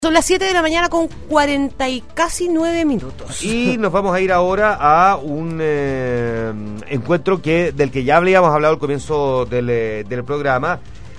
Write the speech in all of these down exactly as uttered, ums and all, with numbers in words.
Son las siete de la mañana con cuarenta y casi nueve minutos. Y nos vamos a ir ahora a un eh, encuentro que del que ya habíamos hablado al comienzo del, eh, del programa,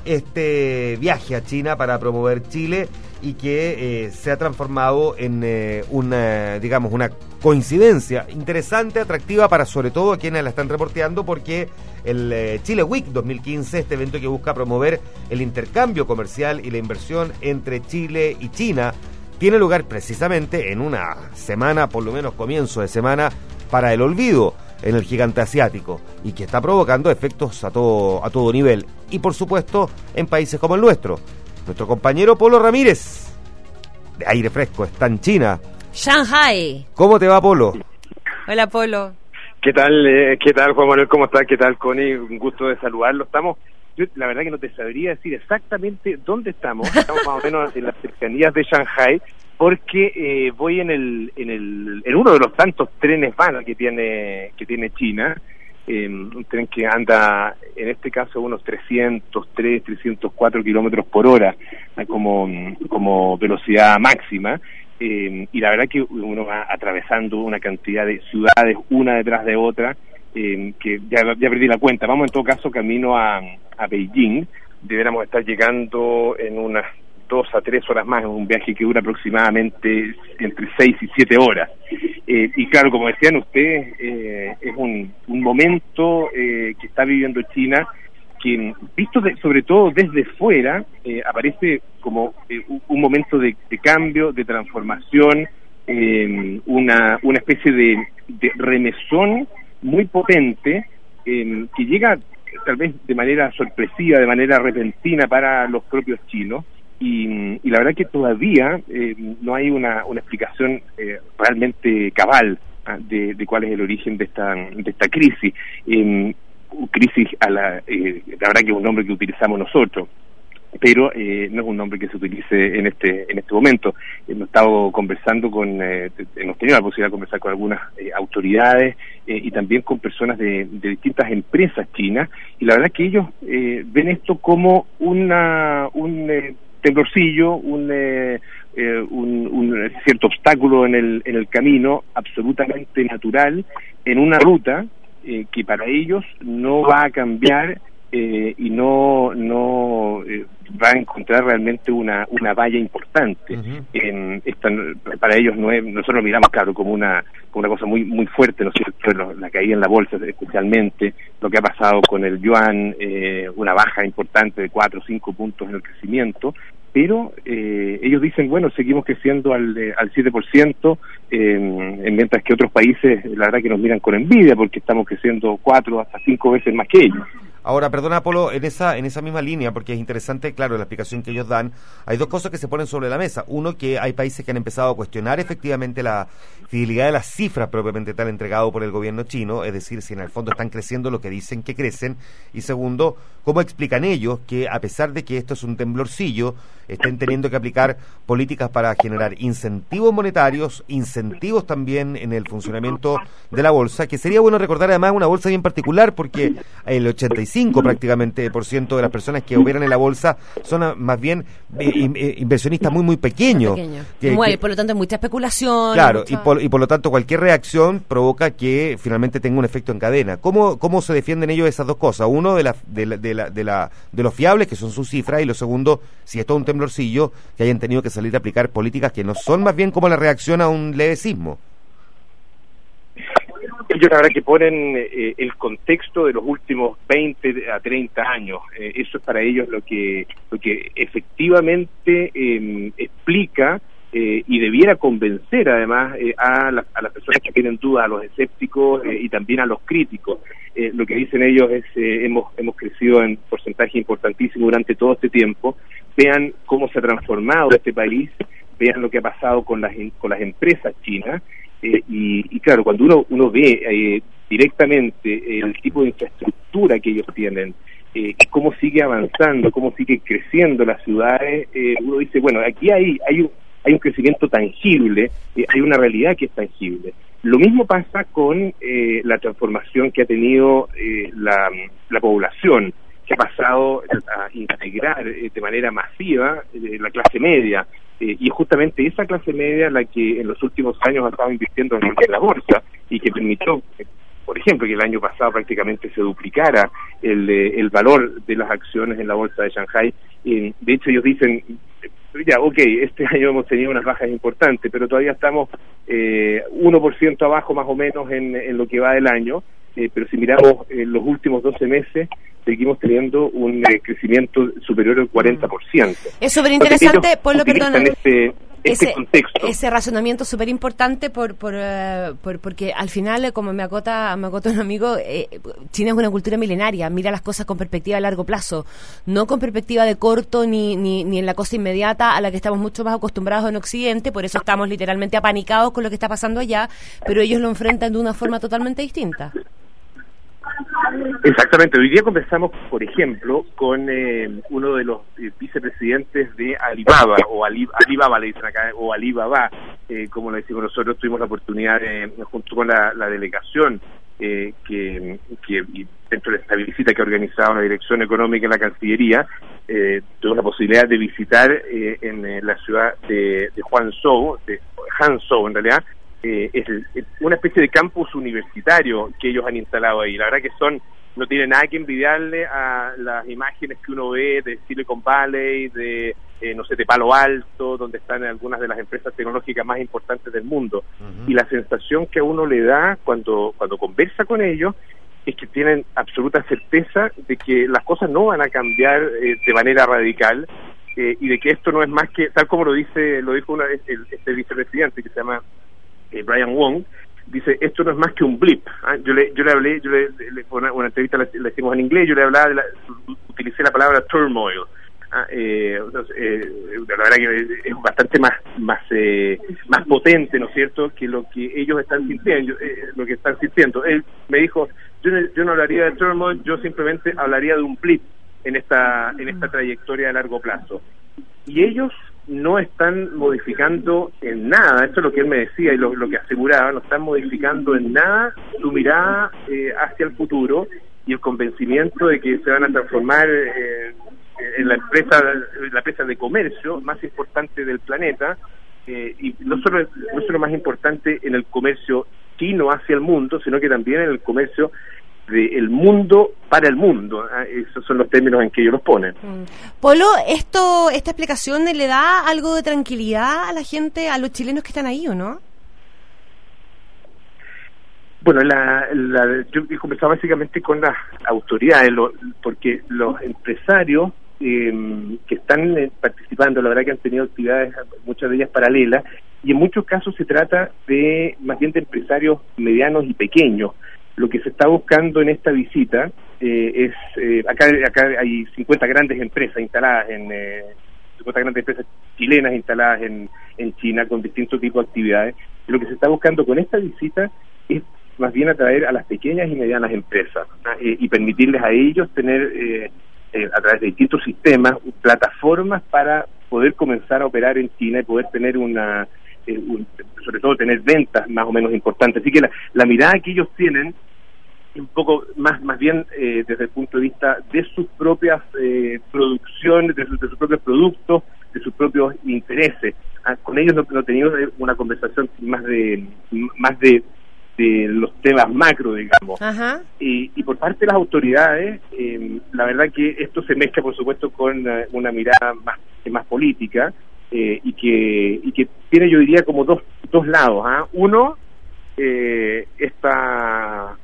este viaje a China para promover Chile y que eh, se ha transformado en eh, una, digamos, una coincidencia interesante, atractiva para sobre todo a quienes la están reporteando, porque el eh, Chile Week dos mil quince, este evento que busca promover el intercambio comercial y la inversión entre Chile y China, tiene lugar precisamente en una semana, por lo menos comienzo de semana, para el olvido en el gigante asiático, y que está provocando efectos a todo, a todo nivel, y por supuesto en países como el nuestro. Nuestro compañero Polo Ramírez, de Aire Fresco, está en China. Shanghai. ¿Cómo te va, Polo? Hola, Polo. ¿Qué tal, eh, qué tal, Juan Manuel? ¿Cómo estás? ¿Qué tal, Connie? Un gusto de saludarlo. Estamos, yo la verdad que no te sabría decir exactamente dónde estamos. Estamos más o menos en las cercanías de Shanghai, porque eh, voy en el, en el, en uno de los tantos trenes van que tiene, que tiene China. Eh, un tren que anda, en este caso, unos trescientos tres, trescientos cuatro kilómetros por hora, como, como velocidad máxima. Eh, y la verdad que uno va atravesando una cantidad de ciudades, una detrás de otra, eh, que ya, ya perdí la cuenta. Vamos en todo caso camino a, a Beijing. Deberíamos estar llegando en unas dos a tres horas más, en un viaje que dura aproximadamente entre seis y siete horas. Eh, y claro, como decían ustedes, eh, es un, un momento eh, que está viviendo China, que visto de, sobre todo desde fuera, eh, aparece como eh, un, un momento de, de cambio, de transformación, eh, una, una especie de, de remesón muy potente, eh, que llega tal vez de manera sorpresiva, de manera repentina para los propios chinos. Y, y la verdad que todavía eh, no hay una, una explicación eh, realmente cabal ah, de, de cuál es el origen de esta de esta crisis. Eh, crisis, a la, eh, la verdad que es un nombre que utilizamos nosotros, pero eh, no es un nombre que se utilice en este en este momento. Hemos estado conversando con, eh, hemos tenido la posibilidad de conversar con algunas eh, autoridades eh, y también con personas de, de distintas empresas chinas, y la verdad que ellos eh, ven esto como una un eh, temblorcillo, un, eh, eh, un, un cierto obstáculo en el en el camino, absolutamente natural, en una ruta eh, que para ellos no va a cambiar eh, y no no eh, va a encontrar realmente una una valla importante. Uh-huh. En esta, para ellos no es, nosotros lo miramos claro como una como una cosa muy muy fuerte, ¿no es cierto? La caída en la bolsa, especialmente lo que ha pasado con el yuan, eh, una baja importante de cuatro o cinco puntos en el crecimiento, pero eh, ellos dicen, bueno, seguimos creciendo al, eh, al siete por ciento, eh, mientras que otros países, la verdad que nos miran con envidia, porque estamos creciendo cuatro hasta cinco veces más que ellos. Ahora, perdona, Polo, en esa en esa misma línea, porque es interesante, claro, la explicación que ellos dan, hay dos cosas que se ponen sobre la mesa. Uno, que hay países que han empezado a cuestionar efectivamente la fidelidad de las cifras propiamente tal entregado por el gobierno chino, es decir, si en el fondo están creciendo lo que dicen que crecen. Y segundo, ¿cómo explican ellos que, a pesar de que esto es un temblorcillo, estén teniendo que aplicar políticas para generar incentivos monetarios, incentivos también en el funcionamiento de la bolsa? Que sería bueno recordar además una bolsa bien particular, porque el ochenta y cinco prácticamente por ciento de las personas que operan en la bolsa son a, más bien eh, inversionistas muy muy pequeños. Pequeño. Que, muy, que, por lo tanto, hay mucha especulación. Claro, mucha... y, por, y por lo tanto cualquier reacción provoca que finalmente tenga un efecto en cadena. ¿Cómo cómo se defienden ellos esas dos cosas? Uno, de la de la, de la, de la de los fiables, que son sus cifras, y lo segundo, si es todo un temblorcillo, que hayan tenido que salir a aplicar políticas que no son más bien como la reacción a un leve sismo. Ellos la verdad que ponen eh, el contexto de los últimos veinte a treinta años. Eh, eso es para ellos lo que lo que efectivamente eh, explica eh, y debiera convencer además eh, a, la, a las personas que tienen dudas, a los escépticos eh, y también a los críticos. Eh, lo que dicen ellos es eh, hemos hemos crecido en porcentaje importantísimo durante todo este tiempo. Vean cómo se ha transformado este país, vean lo que ha pasado con las con las empresas chinas. Eh, y, y claro, cuando uno uno ve eh, directamente el tipo de infraestructura que ellos tienen, eh, cómo sigue avanzando, cómo sigue creciendo las ciudades, eh, uno dice, bueno, aquí hay hay un, hay un crecimiento tangible, eh, hay una realidad que es tangible. Lo mismo pasa con eh, la transformación que ha tenido eh, la, la población, que ha pasado a integrar eh, de manera masiva eh, la clase media. eh, y justamente esa clase media la que en los últimos años ha estado invirtiendo en, en la bolsa y que permitió, eh, por ejemplo, que el año pasado prácticamente se duplicara el, eh, el valor de las acciones en la bolsa de Shanghai. Eh, de hecho, ellos dicen, ya, ok, este año hemos tenido unas bajas importantes, pero todavía estamos eh, uno por ciento abajo más o menos en, en lo que va del año, eh, pero si miramos eh, los últimos doce meses, seguimos teniendo un eh, crecimiento superior al cuarenta por ciento. Es súper interesante, Polo, perdona. Este, este ese, contexto. Ese razonamiento súper importante por, por, uh, por, porque al final, como me acota, me acota un amigo, eh, China es una cultura milenaria, mira las cosas con perspectiva a largo plazo, no con perspectiva de corto ni, ni, ni en la cosa inmediata a la que estamos mucho más acostumbrados en Occidente, por eso estamos literalmente apanicados con lo que está pasando allá, pero ellos lo enfrentan de una forma totalmente distinta. Exactamente. Hoy día conversamos, por ejemplo, con eh, uno de los eh, vicepresidentes de Alibaba, o Ali, Alibaba le dicen acá, o Alibaba, eh, como lo decimos nosotros. Tuvimos la oportunidad, eh, junto con la, la delegación, eh, que, que dentro de esta visita que ha organizado la Dirección Económica en la Cancillería, eh, tuvimos la posibilidad de visitar eh, en eh, la ciudad de, de Guangzhou, de Hangzhou en realidad. Eh, es, es una especie de campus universitario que ellos han instalado ahí. La verdad que son, no tiene nada que envidiarle a las imágenes que uno ve de Silicon Valley, de eh, no sé, de Palo Alto, donde están algunas de las empresas tecnológicas más importantes del mundo. Uh-huh. Y la sensación que a uno le da cuando cuando conversa con ellos es que tienen absoluta certeza de que las cosas no van a cambiar eh, de manera radical, eh, y de que esto no es más que, tal como lo dice lo dijo una vez el, este vicepresidente que se llama Eh, Brian Wong, dice, esto no es más que un blip. ¿Ah? Yo le yo le hablé, yo le, le una, una entrevista la, la hicimos en inglés, yo le hablaba, de la, utilicé la palabra turmoil. ¿Ah? Eh, eh, la verdad que es bastante más más eh, más potente, ¿no es cierto?, que lo que ellos están sintiendo, eh, lo que están sintiendo. Él me dijo, yo no, yo no hablaría de turmoil, yo simplemente hablaría de un blip en esta en esta trayectoria a largo plazo. Y ellos no están modificando en nada, esto es lo que él me decía y lo, lo que aseguraba, no están modificando en nada su mirada eh, hacia el futuro y el convencimiento de que se van a transformar eh, en la empresa la empresa de comercio más importante del planeta, eh, y no solo, no solo más importante en el comercio chino hacia el mundo, sino que también en el comercio del mundo para el mundo. Esos son los términos en que ellos los ponen. Mm. Polo, esto, esta explicación le da algo de tranquilidad a la gente, a los chilenos que están ahí, ¿o no? Bueno, la, la, yo conversaba básicamente con las autoridades, lo, porque los empresarios eh, que están eh, participando, la verdad que han tenido actividades, muchas de ellas paralelas, y en muchos casos se trata de más bien de empresarios medianos y pequeños. Lo que se está buscando en esta visita eh, es, eh, acá acá hay cincuenta grandes empresas instaladas en, eh, cincuenta grandes empresas chilenas instaladas en, en China con distintos tipos de actividades. Lo que se está buscando con esta visita es más bien atraer a las pequeñas y medianas empresas, ¿no? eh, y permitirles a ellos tener, eh, eh, a través de distintos sistemas, plataformas para poder comenzar a operar en China y poder tener una... Eh, un, sobre todo tener ventas más o menos importantes. Así que la, la mirada que ellos tienen un poco más más bien eh, desde el punto de vista de sus propias eh, producciones, de, su, de sus propios productos, de sus propios intereses. Ah, con ellos no, no teníamos una conversación más de más de, de los temas macro, digamos. Ajá. Y, y por parte de las autoridades, eh, la verdad que esto se mezcla, por supuesto, con uh, una mirada más más política. Eh, y que y que tiene, yo diría, como dos dos lados. ¿eh? Uno, eh, esta,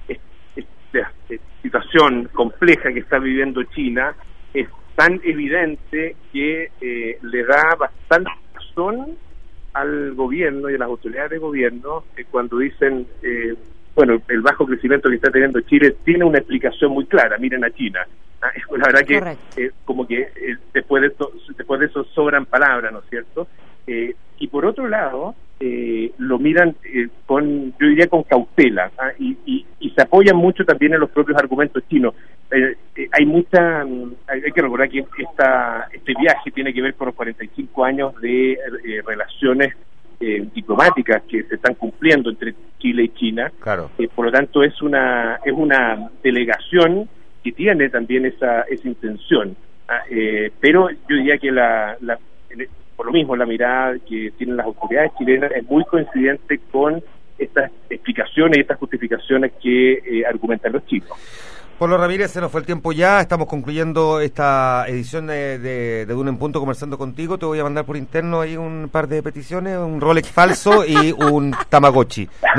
esta, esta situación compleja que está viviendo China es tan evidente que eh, le da bastante razón al gobierno y a las autoridades de gobierno eh, cuando dicen, eh, bueno, el bajo crecimiento que está teniendo Chile tiene una explicación muy clara, miren a China. Ah, la verdad que eh, como que eh, después de eso después de eso sobran palabras, ¿no es cierto? Eh, y por otro lado eh, lo miran eh, con, yo diría, con cautela, ¿ah? y, y, y se apoyan mucho también en los propios argumentos chinos. Eh, eh, hay mucha hay, hay que recordar que esta este viaje tiene que ver con los cuarenta y cinco años de eh, relaciones eh, diplomáticas que se están cumpliendo entre Chile y China. Claro. Eh, por lo tanto es una es una delegación que tiene también esa esa intención, ah, eh, pero yo diría que la, la por lo mismo la mirada que tienen las autoridades chilenas es muy coincidente con estas explicaciones y estas justificaciones que eh, argumentan los chicos. Polo Ramírez, se nos fue el tiempo ya, estamos concluyendo esta edición de, de, de Duna en Punto conversando contigo. Te voy a mandar por interno ahí un par de peticiones, un Rolex falso y un Tamagotchi.